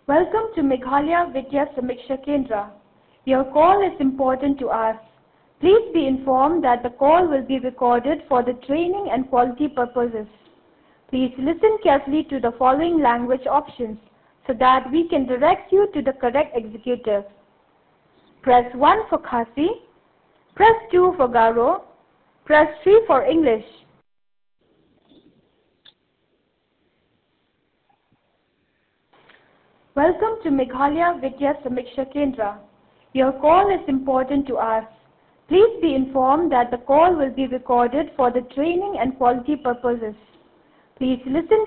Welcome to Meghalaya Vidya Samiksha Kendra. Your call is important to us. Please be informed that the call will be recorded for the training and quality purposes. Please listen carefully to the following language options so that we can direct you to the correct executive. Press 1 for Khasi, press 2 for Garo, press 3 for English. Welcome to Meghalaya Vidya Samiksha Kendra. Your call is important to us. Please be informed that the call will be recorded for the training and quality purposes. Please listen